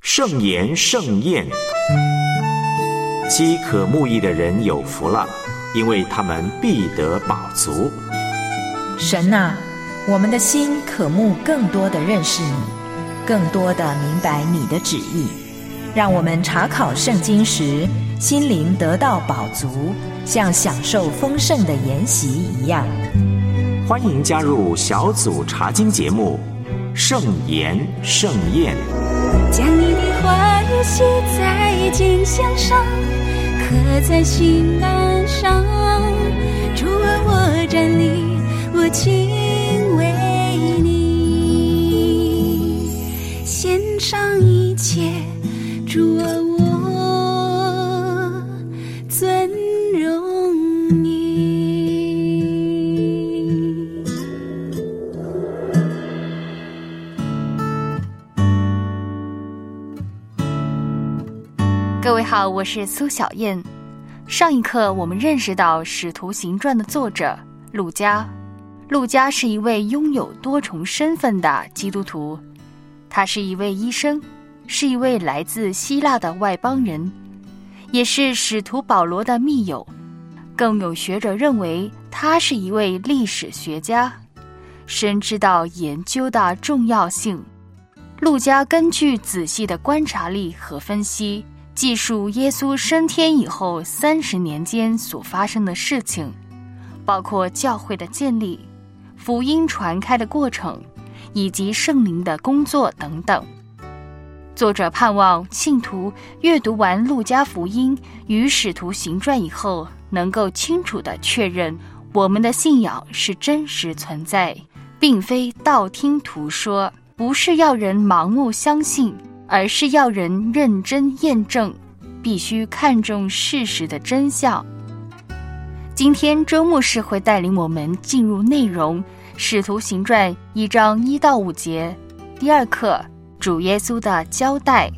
圣言盛宴，饥渴慕义的人有福了，因为他们必得饱足。 神啊，我们的心渴慕更多的认识你，更多的明白你的旨意，让我们查考圣经时，心灵得到饱足，像享受丰盛的筵席一样。 欢迎加入小组查经节目圣言盛宴， 将你的话语写在经箱上，刻在心坎上。主啊，我站立，我敬畏你，献上一切。主啊，我尊荣你。 各位好，我是苏小燕。上一课我们认识到《使徒行传》的作者路加。路加是一位拥有多重身份的基督徒，他是一位医生，是一位来自希腊的外邦人，也是使徒保罗的密友。更有学者认为他是一位历史学家，深知道研究的重要性。路加根据仔细的观察力和分析，记述耶稣升天以后30年间所发生的事情，包括教会的建立、福音传开的过程，以及圣灵的工作等等。作者盼望信徒阅读完路加福音与使徒行传以后，能够清楚地确认我们的信仰是真实存在，并非道听途说，不是要人盲目相信，而是要人认真验证，必须看重事实的真相。今天周牧师会带领我们进入内容，使徒行传1章1到5节，第二课，主耶稣的交代。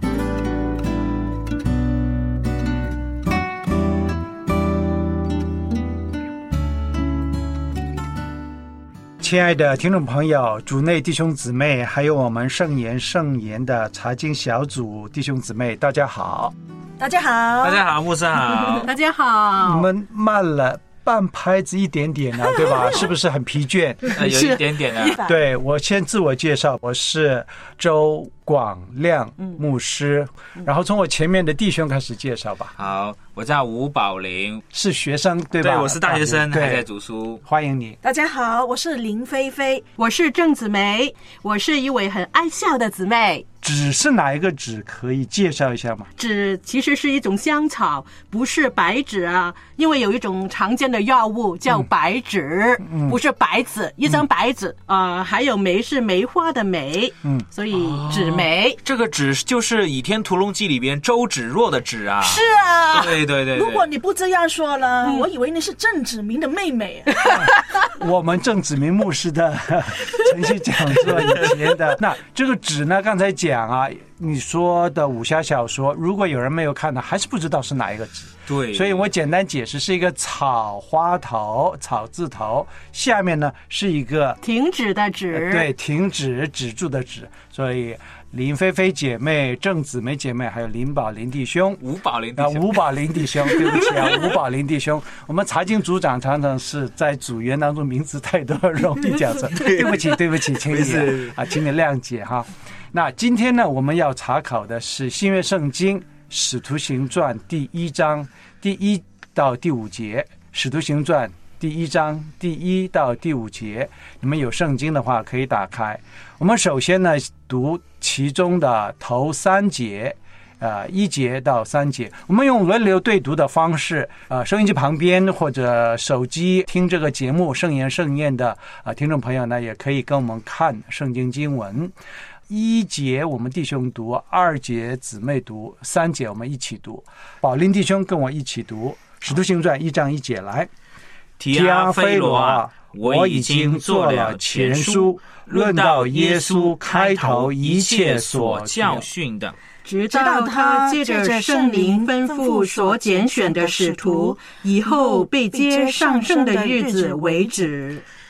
亲爱的听众朋友，主内弟兄姊妹，还有我们圣言的查经小组弟兄姊妹，大家好。 大家好， 大家好，牧师好， 大家好。 你们慢了半拍子一点点啊，对吧？是不是很疲倦？ 有一点点啊。 对，我先自我介绍，我是周广亮牧师，然后从我前面的弟兄开始介绍吧。 好，我叫吴宝林， 是学生对吧？ 对，我是大学生，还在读书。 欢迎你。 大家好，我是林菲菲，我是郑子梅，我是一位很爱笑的姊妹。 纸是哪一个纸？可以介绍一下吗？ 纸其实是一种香草，不是白纸啊。因为有一种常见的药物叫白纸，不是白纸，一张白纸。还有梅是梅花的梅，所以纸梅。 这个纸就是《倚天屠龙记》里边周芷若的芷啊。 是啊， 对对对。 如果你不这样说了，我以为你是郑子明的妹妹。 我们郑子明牧师的晨曦讲座以前的那这个纸呢，刚才讲啊，你说的武侠小说，如果有人没有看呢，还是不知道是哪一个纸。 对， 所以我简单解释，是一个草花头，草字头，下面呢是一个停止的止， 对，停止，止住的止。所以林菲菲姐妹、郑子梅姐妹，还有林宝林弟兄、 吴宝林弟兄， 吴宝林弟兄，对不起啊，吴宝林弟兄。我们查经组长常常是在组员当中名字太多，容易讲错，对不起，对不起，请你啊，请你谅解哈。那今天呢，我们要查考的是新约圣经《使徒行传》第1章第1到第5节，《使徒行传》第1章第1到第5节。你们有圣经的话可以打开。我们首先呢读其中的头3节，1节到3节，我们用轮流对读的方式，收音机旁边或者手机听这个节目圣言盛宴的听众朋友呢，也可以跟我们看圣经经文。1节我们弟兄读，2节姊妹读，3节我们一起读。宝林弟兄跟我一起读《使徒行传》1章1节来。 提阿非罗啊，我已经做了前书，论到耶稣开头一切所教训的， 直到他借着圣灵吩咐所拣选的使徒以后被接上圣的日子为止。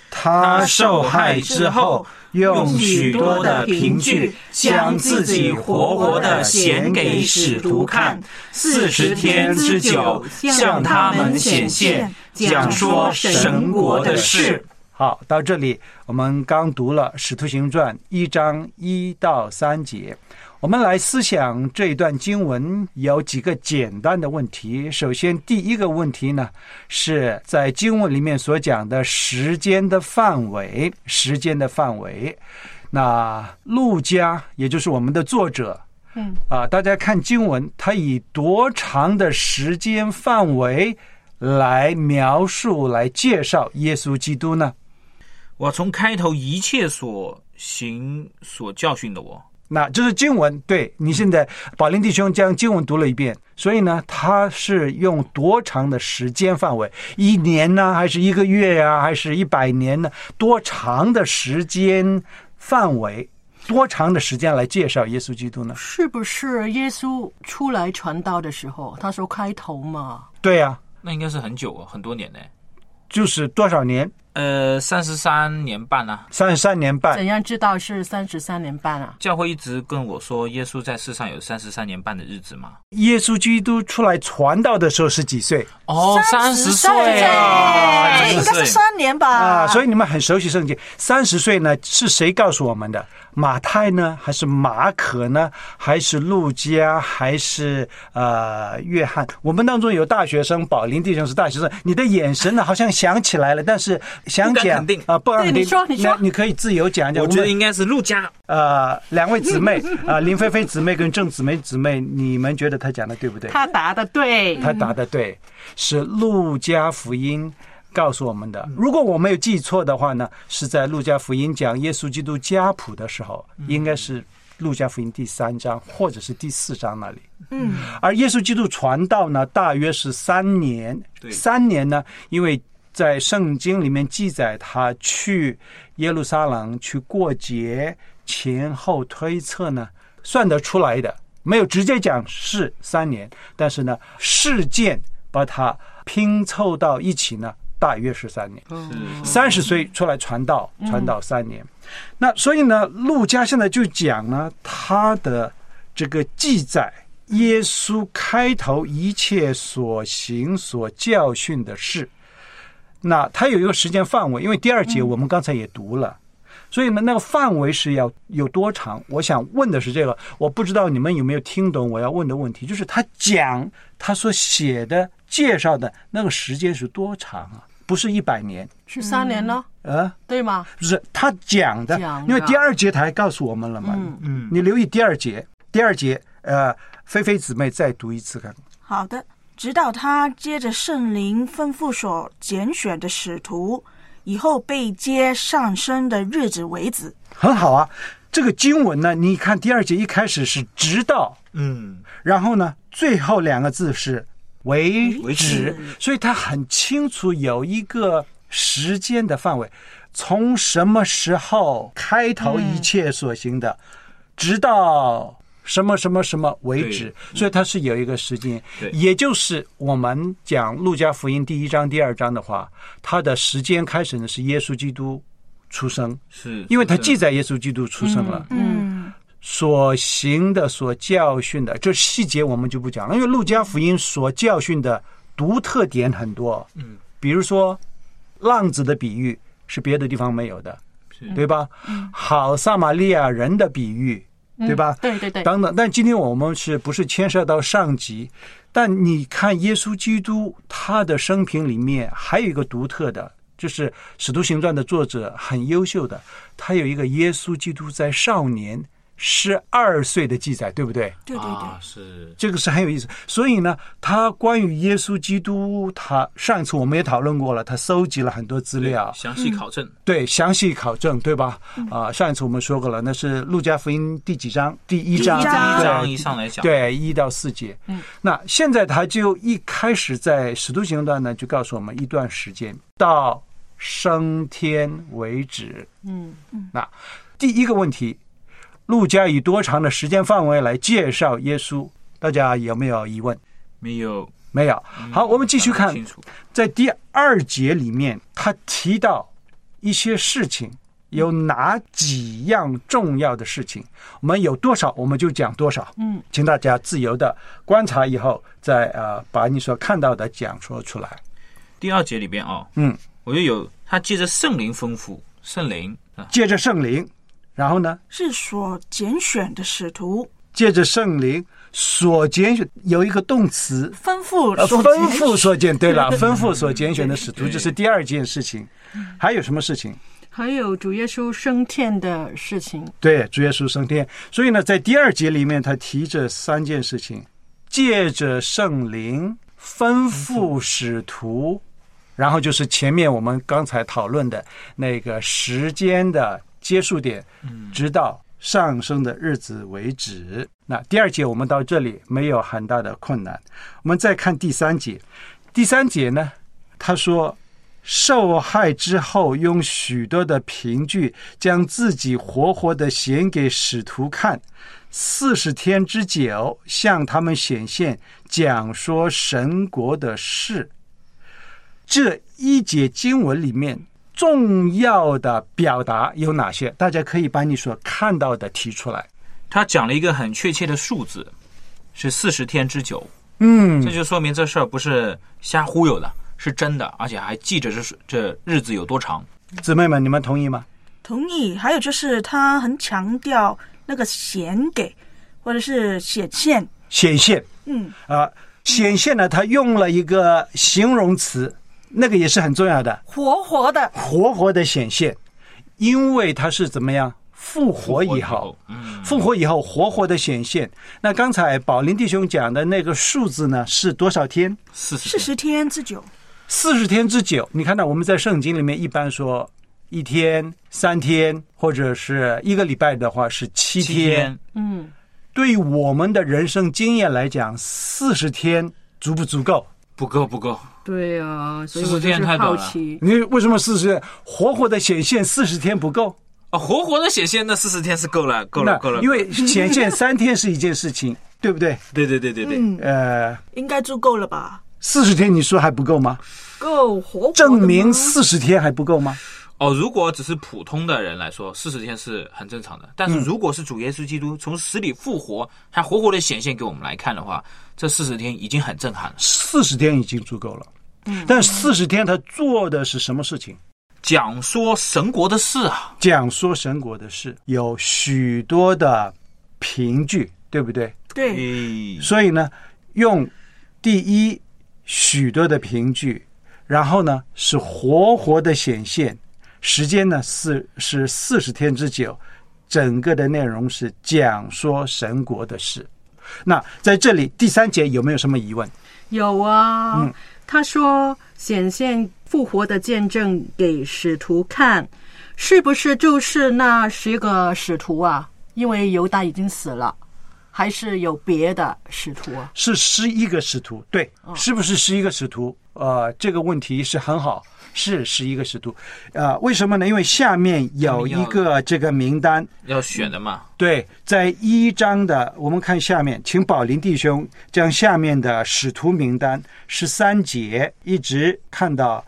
他受害之后，用许多的凭据将自己活活的显给使徒看，40天之久向他们显现，讲说神国的事。 好，到这里我们刚读了《使徒行传》1章1到3节。我们来思想这一段经文有几个简单的问题。首先第一个问题呢，是在经文里面所讲的时间的范围。那路加也就是我们的作者大家看经文，他以多长的时间范围来描述来介绍耶稣基督呢？ 我从开头一切所行所教训的我。 那这是经文，对，你现在宝林弟兄将经文读了一遍，所以呢他是用多长的时间范围，1年呢还是1个月啊，还是100年呢？多长的时间范围，多长的时间来介绍耶稣基督呢？ 是不是耶稣出来传道的时候他说开头嘛？ 对啊， 那应该是很久很多年呢。 就是多少年 ？33年半啊。 33年半。 怎样知道是33年半啊？ 教会一直跟我说耶稣在世上有33年半的日子嘛。 耶稣基督出来传道的时候是几岁 ？30岁啊， 所以应该是3年吧。 所以你们很熟悉圣经。30岁呢是谁告诉我们的？马太呢，还是马可呢，还是路加，还是约翰？我们当中有大学生，宝林弟兄是大学生，你的眼神呢好像想起来了，但是想讲不敢肯定。 你说， 你可以自由讲讲。 我觉得应该是路加。 2位姊妹林菲菲姊妹跟郑姊妹，你们觉得他讲的对不对？ 他答的对， 是路加福音告诉我们的。如果我没有记错的话呢，是在路加福音讲耶稣基督家谱的时候，应该是路加福音第3章或者是第4章那里。而耶稣基督传道呢，大约是3年。3年呢，因为在圣经里面记载他去耶路撒冷去过节，前后推测呢算得出来的，没有直接讲是3年，但是呢事件把它拼凑到一起呢，大约是3年。30岁出来传道3年。那所以呢，路加现在就讲呢，他的这个记载耶稣开头一切所行所教训的事。那他有一个时间范围，因为第2节我们刚才也读了，所以呢那个范围是要有多长。我想问的是这个，我不知道你们有没有听懂我要问的问题，就是他讲他所写的介绍的那个时间是多长啊？不是100年， 是3年呢？对吗？ 不是他讲的，因为第2节他还告诉我们了嘛。你留意第2节，菲菲姊妹再读一次看。 好的。直到他接着圣灵吩咐所拣选的使徒，以后被接上升的日子为止。 很好啊，这个经文呢，你看第2节一开始是直到，然后呢最后2个字是为止，所以他很清楚有一个时间的范围，从什么时候开头一切所行的，直到什么什么什么为止，所以它是有一个时间。也就是我们讲路加福音第1章第2章的话，它的时间开始呢是耶稣基督出生，是因为他记载耶稣基督出生了。所行的所教训的这细节我们就不讲了，因为路加福音所教训的独特点很多。比如说浪子的比喻是别的地方没有的，对吧？好撒玛利亚人的比喻，对吧？ 对等等。但今天我们不是牵涉到上集，但你看耶稣基督他的生平里面还有一个独特的，就是使徒行传的作者很优秀的，他有一个耶稣基督在少年12岁的记载，对不对？ 对， 是这个是很有意思。所以呢，他关于耶稣基督，他上一次我们也讨论过了，他收集了很多资料， 详细考证。 对，详细考证，对吧？上一次我们说过了，那是路加福音第几章？第1章。 第1章以上来讲， 对，1到4节。那现在他就一开始在使徒行传呢，就告诉我们一段时间到升天为止。那第一个问题，路加以多长的时间范围来介绍耶稣？大家有没有疑问？ 没有。 好，我们继续看，在第2节里面，他提到一些事情，有哪几样重要的事情，我们有多少我们就讲多少。请大家自由的观察以后，再把你所看到的讲说出来。 第2节里边我就有他借着圣灵吩咐，圣灵借着圣灵，然后呢是所拣选的使徒， 借着圣灵所拣选，有一个动词吩咐所拣，对了，吩咐所拣选的使徒，这是第2件事情。还有什么事情？ 还有主耶稣升天的事情。 对，主耶稣升天。所以呢，在第2节里面，他提着3件事情：借着圣灵吩咐使徒，然后就是前面我们刚才讨论的那个时间的结束点，直到上升的日子为止。那第2节我们到这里没有很大的困难。我们再看第3节。第3节呢，他说受害之后，用许多的凭据将自己活活的显给使徒看，40天之久向他们显现，讲说神国的事。这1节经文里面重要的表达有哪些？大家可以把你所看到的提出来。 他讲了一个很确切的数字，是40天之久。这就说明这事儿不是瞎忽悠的，是真的，而且还记着这日子有多长。 姊妹们，你们同意吗？ 同意。还有就是他很强调那个显给或者是显现。 显现呢，他用了一个形容词，那个也是很重要的，活活的显现。因为他是怎么样复活以后活活的显现。那刚才宝林弟兄讲的那个数字呢，是多少天？40 天之久。 40天之久，你看到我们在圣经里面一般说1天、3天，或者是1个礼拜的话是7天。对于我们的人生经验来讲，40天足不足够？ 不够。 对啊，所以我就是好奇， 你为什么40天活活的显现40天不够？ 活活的显现那40天是够了。 因为显现3天是一件事情，对不对？ 对。 应该足够了吧 ？40天你说还不够吗？ 够活活的吗？ 证明40天还不够吗？ 如果只是普通的人来说，40天是很正常的。但是如果是主耶稣基督从死里复活，他活活的显现给我们来看的话，这40天已经很震撼了。 40天已经足够了。但40天他做的是什么事情？ 讲说神国的事啊。 讲说神国的事，有许多的凭据，对不对？ 对。 所以呢，用第一许多的凭据，然后呢是活活的显现，时间呢是40天之久，整个的内容是讲说神国的事。那在这里第3节有没有什么疑问？ 有啊。他说显现复活的见证给使徒看，是不是就是那10个使徒啊？因为犹大已经死了，还是有别的使徒啊？ 是11个使徒，对。是不是11个使徒？这个问题是很好，是11个使徒。为什么呢？因为下面有一个这个名单要选的嘛。 对，在1章的，我们看下面，请宝林弟兄将下面的使徒名单13节一直看到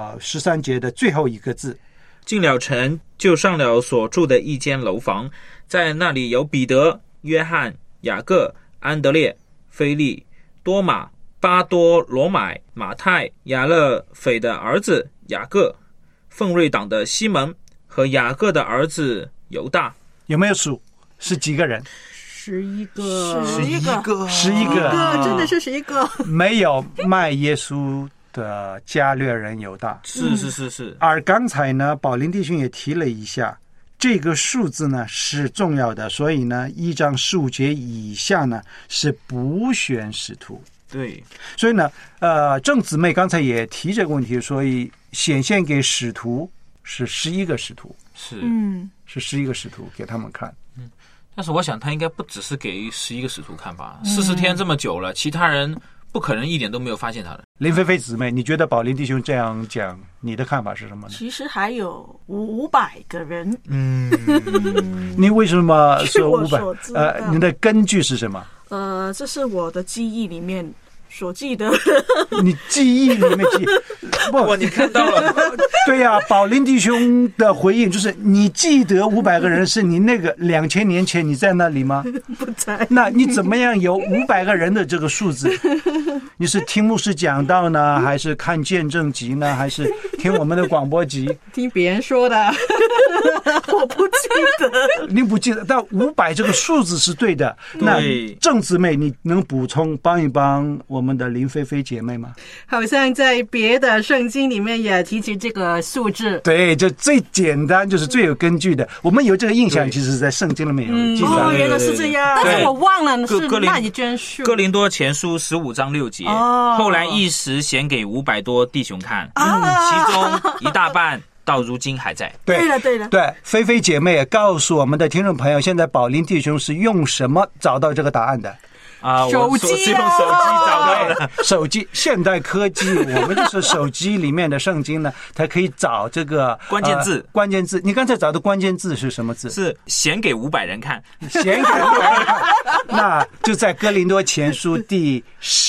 13节的最后一个字。 进了城，就上了所住的一间楼房，在那里有彼得、约翰、雅各、安德烈、腓利、多马、巴多罗买、马太、亚勒斐的儿子雅各、奋锐党的西门和雅各的儿子犹大。 有没有数？是几个人 ？11个，真的是11个。 没有卖耶稣的加略人犹大。 是。 而刚才呢，宝林弟兄也提了一下，这个数字呢是重要的，所以呢1章15节以下呢是补选使徒。 对， 所以呢郑姊妹刚才也提这个问题，所以显现给使徒是11个使徒。是11个使徒给他们看。 但是我想他应该不只是给11个使徒看吧，40天这么久了，其他人不可能一点都没有发现他的。 林菲菲姊妹，你觉得宝林弟兄这样讲，你的看法是什么呢？ 其实还有500个人。 你为什么说500？你的根据是什么？ 这是我的记忆里面所记得， 你记忆里面记， 不，你看到了， 对呀、宝林弟兄的回应就是：你记得500个人是你那个2000年前你在那里吗？ 不在。 那你怎么样有500个人的这个数字？你是听牧师讲道呢，还是看见证集呢，还是听我们的广播集？ 听别人说的， 我不记得。 你不记得，但500这个数字是对的。那郑姊妹，你能补充帮一帮我们的林菲菲姐妹吗？ 好像在别的圣经里面也提起这个数字。 对，这最简单，就是最有根据的。我们有这个印象，其实是在圣经里面有记载。 原来是这样。 但是我忘了是那一卷数。 哥林多前书15章6节，后来一时显给500多弟兄看，其中一大半到如今还在。 对了对了， 对，菲菲姐妹也告诉我们的听众朋友，现在宝林弟兄是用什么找到这个答案的？ 手机是用手机找到的。 手机，现代科技，我们就是手机里面的圣经呢，它可以找这个关键字。 关键字，你刚才找的关键字是什么字？ 是显给500人看， 显给500人看。那就在哥林多前书第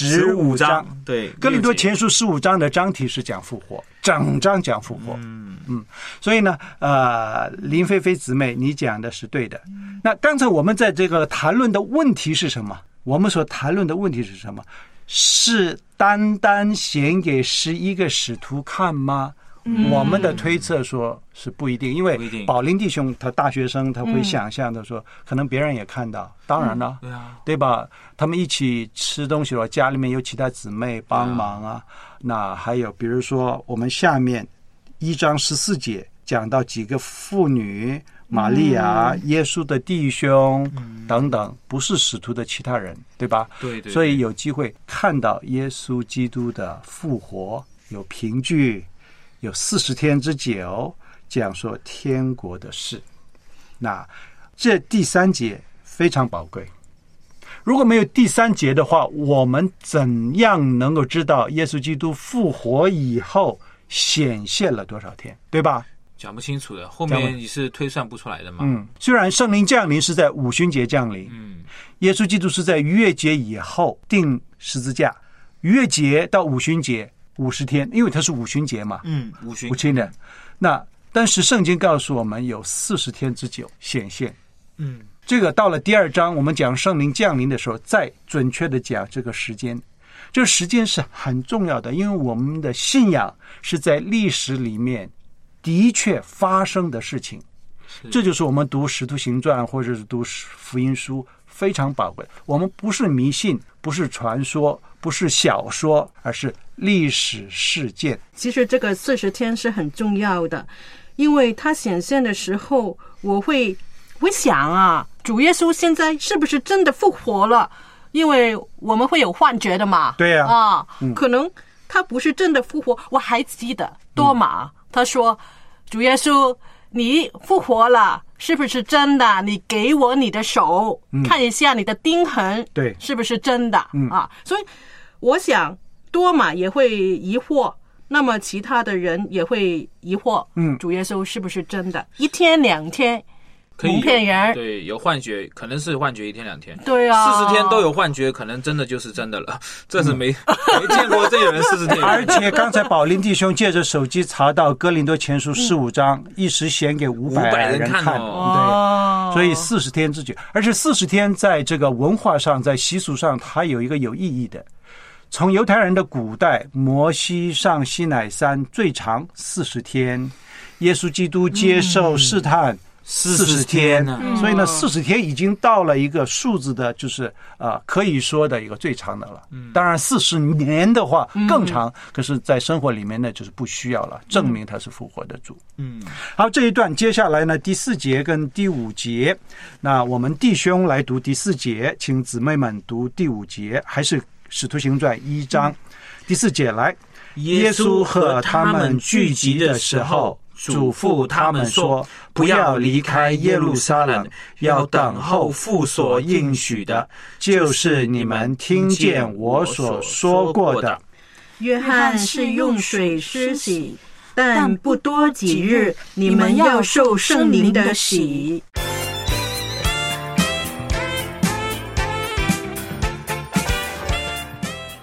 15章。 对， 哥林多前书15章的章题是讲复活，整章讲复活。所以呢，林菲菲姊妹，你讲的是对的。那刚才我们在这个谈论的问题是什么？我们所谈论的问题是什么？是单单显给11个使徒看吗？我们的推测说是不一定，因为宝林弟兄他大学生，他会想象的说，可能别人也看到，当然了，对吧？他们一起吃东西的话，家里面有其他姊妹帮忙啊。那还有比如说我们下面1章14节讲到几个妇女，玛利亚、耶稣的弟兄等等，不是使徒的其他人，对吧？ 对。 所以有机会看到耶稣基督的复活，有凭据，有40天之久，讲说天国的事。那这第3节非常宝贵。如果没有第3节的话，我们怎样能够知道耶稣基督复活以后显现了多少天，对吧？ 讲不清楚的，后面你是推算不出来的嘛。 虽然圣灵降临是在五旬节降临，耶稣基督是在逾越节以后钉十字架，逾越节到五旬节50天，因为它是五旬节嘛， 五旬的。那但是圣经告诉我们有40天之久显现。这个到了第2章，我们讲圣灵降临的时候，再准确的讲这个时间。这个时间是很重要的，因为我们的信仰是在历史里面的确发生的事情。这就是我们读使徒行传或者是读福音书非常宝贵。我们不是迷信，不是传说，不是小说，而是历史事件。 其实这个40天是很重要的，因为它显现的时候，我会想啊，主耶稣现在是不是真的复活了？因为我们会有幻觉的嘛。 对呀。 可能他不是真的复活。我还记得多马他说，主耶稣你复活了，是不是真的？你给我你的手，看一下你的钉痕， 对， 是不是真的？所以我想多马也会疑惑，那么其他的人也会疑惑，主耶稣是不是真的？1天2天蒙骗人， 对，有幻觉，可能是幻觉1天2天， 对啊 ，40天都有幻觉，可能真的就是真的了，这是没见过真有人40天。 而且刚才宝林弟兄借着手机查到哥林多前书15章，一时显给500人看，对，所以40天之久，而且40天在这个文化上，在习俗上，它有一个有意义的。从犹太人的古代，摩西上西乃山最长40天，耶稣基督接受试探40天，所以呢，40天已经到了一个数字的，就是可以说的一个最长的了。当然40年的话更长，可是在生活里面呢，就是不需要了，证明他是复活的主。好，这一段接下来呢，第4节跟第5节，那我们弟兄来读第4节，请姊妹们读第5节，还是使徒行传1章第4节来。耶稣和他们聚集的时候，嘱咐他们说，不要离开耶路撒冷，要等候父所应许的，就是你们听见我所说过的。 约翰是用水施洗，但不多几日，你们要受圣灵的洗。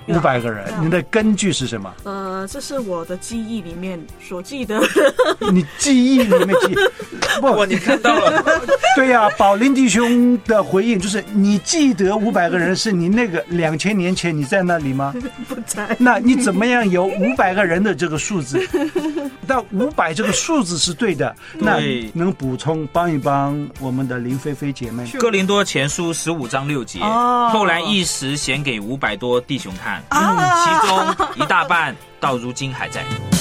500个人，你的根据是什么？ 这是我的记忆里面所记得。 你记忆里面记不，你看到了。 对呀，宝林弟兄的回应就是你记得500个人是你那个2000年前你在那里吗？ 不在。 那你怎么样有500个人的这个数字？但500这个数字是对的，那能补充帮一帮我们的林菲菲姐妹。 哥林多前书15章6节，后来一时显给500多弟兄看，其中一大半到如今还在。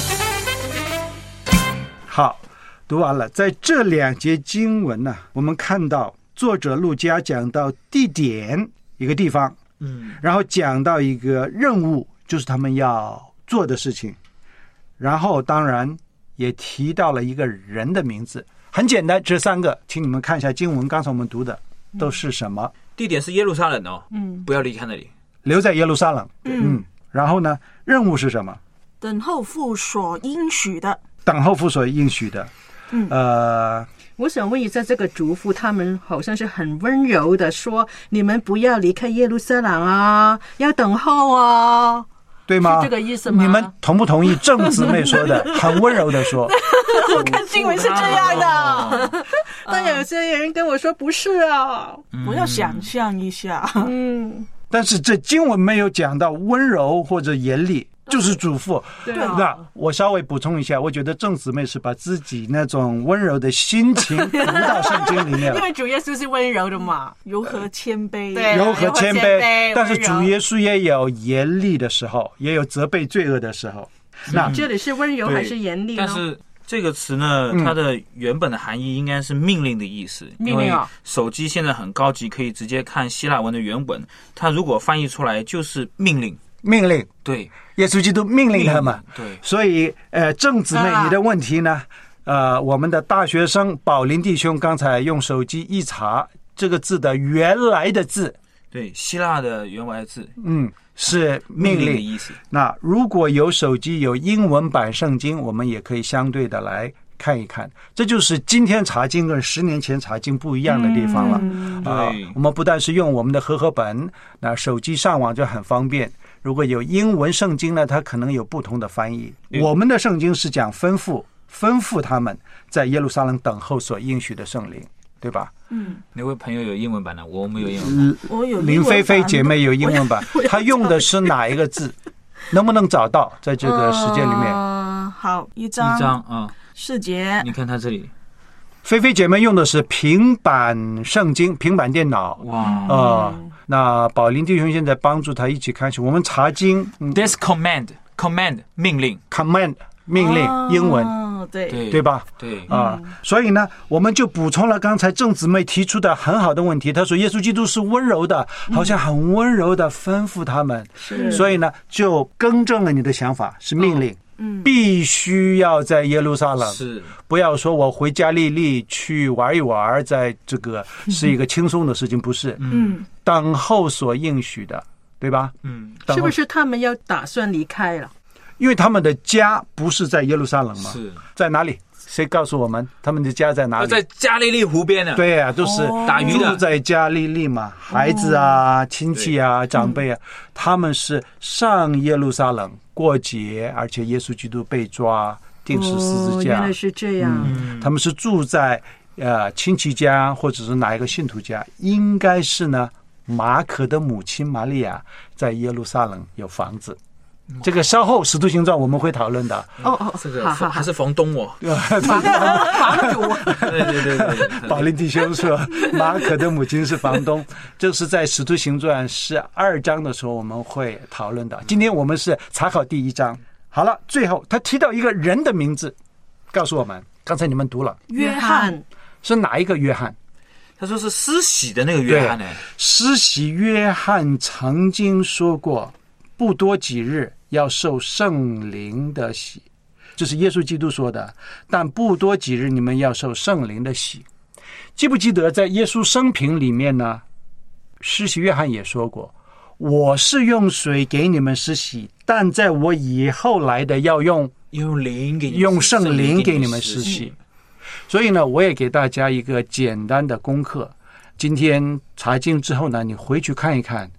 好，读完了。在这2节经文呢，我们看到作者路加讲到地点一个地方，然后讲到一个任务，就是他们要做的事情，然后当然也提到了一个人的名字。很简单，这3个，请你们看一下经文，刚才我们读的都是什么？ 地点是耶路撒冷哦，不要离开那里， 留在耶路撒冷。然后呢，任务是什么？ 等候父所应许的。 等候父所应许的。 我想问一下，这个嘱咐他们好像是很温柔的说，你们不要离开耶路撒冷啊，要等候啊， 对吗？ 是这个意思吗？ 你们同不同意郑姊妹说的？很温柔的说。 我看新闻是这样的，但有些人跟我说不是啊。 我要想象一下。 但是这经文没有讲到温柔或者严厉，就是嘱咐。 对， 那我稍微补充一下，我觉得郑姊妹是把自己那种温柔的心情读到圣经里面了。 因为主耶稣是温柔的嘛， 柔和谦卑， 柔和谦卑。但是主耶稣也有严厉的时候，也有责备罪恶的时候。 那这里是温柔还是严厉呢？ 但是这个词呢，它的原本的含义应该是命令的意思。 命令啊！ 手机现在很高级，可以直接看希腊文的原文，它如果翻译出来就是命令。 命令， 对， 耶稣基督命令他们。 对， 所以郑姊妹，你的问题呢？我们的大学生宝林弟兄刚才用手机一查，这个字的原来的字， 对，希腊的原来的字， 是命令的意思。 那如果有手机有英文版圣经，我们也可以相对的来看一看。这就是今天查经跟10年前查经不一样的地方了。我们不但是用我们的和合本，那手机上网就很方便。如果有英文圣经呢，它可能有不同的翻译。我们的圣经是讲吩咐他们在耶路撒冷等候所应许的圣灵，对吧？ 那位朋友有英文版的，我没有英文版。 我有林菲菲姐妹有英文版，她用的是哪一个字？能不能找到在这个时间里面？ 好，一章4节。 你看她这里， 菲菲姐妹用的是平板圣经，平板电脑。哇，那宝林弟兄现在帮助他一起看去。我们查经 ，this command 命令 ，command 命令，英文。对吧？ 对所以呢，我们就补充了刚才郑姊妹提出的很好的问题。她说，耶稣基督是温柔的，好像很温柔的吩咐他们。所以呢，就更正了你的想法，是命令。必须要在耶路撒冷， 是不要说我回加利利去玩一玩，在这个是一个轻松的事情，不是。等候所应许的，对吧？ 是不是他们要打算离开了？ 因为他们的家不是在耶路撒冷吗？ 是在哪里？谁告诉我们他们的家在哪里？ 在加利利湖边呢。 对啊，都是打鱼的， 住在加利利嘛。孩子啊、亲戚啊、长辈啊，他们是上耶路撒冷过节，而且耶稣基督被抓钉十字架。 原来是这样。 他们是住在亲戚家或者是哪一个信徒家，应该是呢马可的母亲玛利亚在耶路撒冷有房子。这个稍后《使徒行传》我们会讨论的。 这个还是房东哦， 房主。 对。 宝林弟兄说，马可的母亲是房东，这是在《使徒行传》12章的时候我们会讨论的。今天我们是查考第1章。好了，最后他提到一个人的名字，告诉我们，刚才你们读了， 约翰是哪一个约翰？ 他说是施洗的那个约翰呢。 施洗约翰曾经说过，不多几日要受圣灵的洗，这是耶稣基督说的。但不多几日你们要受圣灵的洗。记不记得在耶稣生平里面呢，施洗约翰也说过，我是用水给你们施洗，但在我以后来的要用圣灵给你们施洗。所以呢，我也给大家一个简单的功课，今天查经之后呢，你回去看一看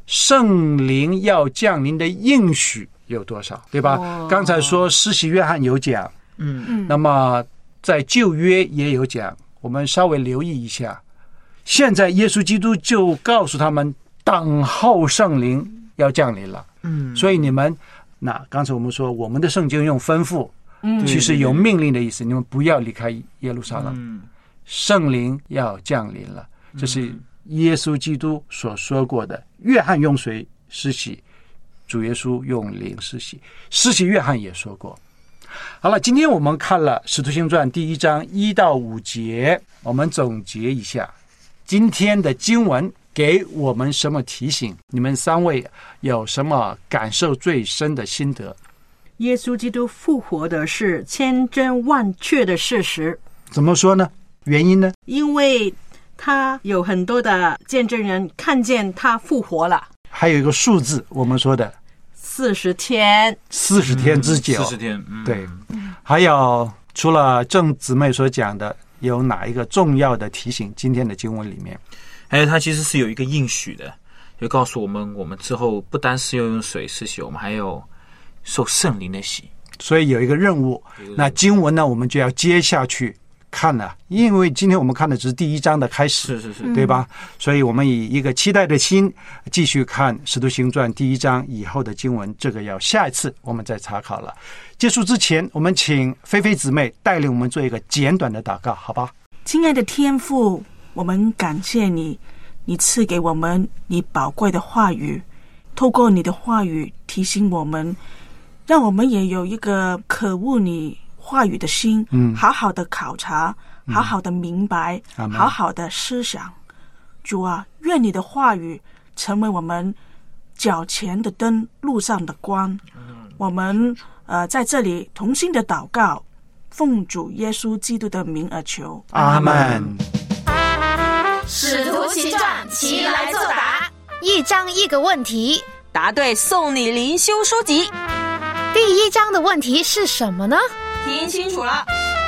圣灵要降临的应许有多少，对吧？刚才说施洗约翰有讲，那么在旧约也有讲，我们稍微留意一下。现在耶稣基督就告诉他们，等候圣灵要降临了。所以你们，那刚才我们说我们的圣经用吩咐，其实有命令的意思，你们不要离开耶路撒冷，圣灵要降临了。这是耶稣基督所说过的。约翰用水施洗，主耶稣用灵施洗，施洗约翰也说过。好了，今天我们看了《使徒行传》第1章1到5节，我们总结一下今天的经文给我们什么提醒？你们3位有什么感受最深的心得？ 耶稣基督复活的是千真万确的事实。 怎么说呢？原因呢？ 因为他有很多的见证人看见他复活了。 还有一个数字，我们说的 40天 ，40天之久。 40天， 对。还有除了郑姊妹所讲的，有哪一个重要的提醒？今天的经文里面， 还有它其实是有一个应许的，就告诉我们，我们之后不单是要用水施洗，我们还有受圣灵的洗。 所以有一个任务。那经文呢，我们就要接下去看了，因为今天我们看的只是第1章的开始， 是， 对吧？所以我们以一个期待的心继续看《使徒行传》第1章以后的经文，这个要下一次我们再查考了。结束之前，我们请菲菲姊妹带领我们做一个简短的祷告，好吧？ 亲爱的天父，我们感谢你，你赐给我们你宝贵的话语，透过你的话语提醒我们，让我们也有一个渴慕你话语的心，好好的考察，好好的明白，好好的思想。主啊，愿你的话语成为我们脚前的灯，路上的光。我们在这里同心的祷告，奉主耶稣基督的名而求， 阿们。 使徒行传，齐来作答，1章1个问题， 答对送你灵修书籍。 第1章的问题是什么呢？ 听清楚了，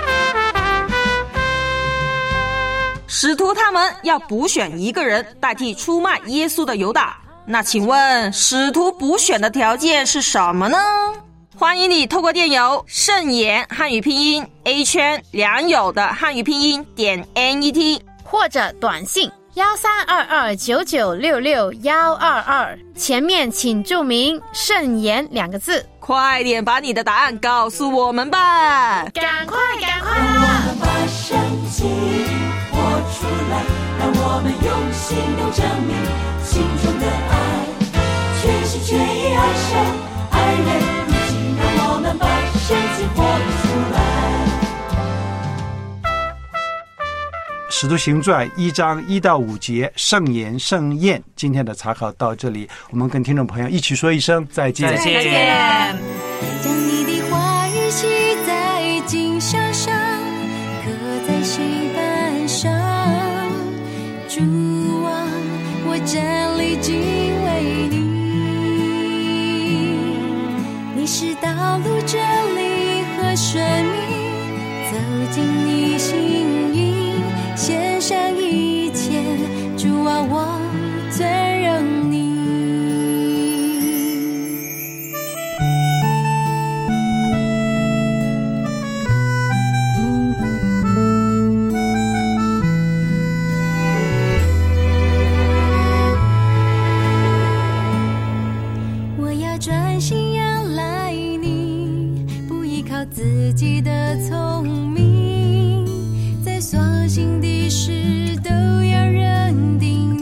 使徒他们要补选一个人代替出卖耶稣的犹大。那请问使徒补选的条件是什么呢？欢迎你透过电邮圣言汉语拼音 A 圈良友的汉语拼音点 NET， 或者短信132299662122，前面请注明圣言2个字。 快点把你的答案告诉我们吧！ 赶快！ 让我们把圣经活出来，让我们用行动证明心中的爱，全心全意爱神爱人如己，让我们把圣经活出来。 使徒行传1章1到5节，圣言盛宴。今天的查考到这里，我们跟听众朋友一起说一声再见。 再见。 将你的话语写在经上，刻在心板上。主啊，我站立敬畏你，你是道路真理和生命，走进你心意，献上一切，主啊，我尊荣你。我要专心仰赖你，不依靠自己的聪明，在所行的事都要认定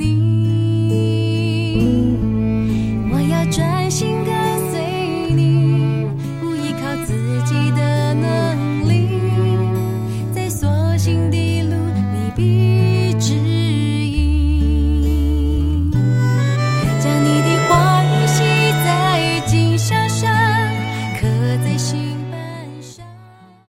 你。我要专心跟随你，不依靠自己的能力，在所行的路你必指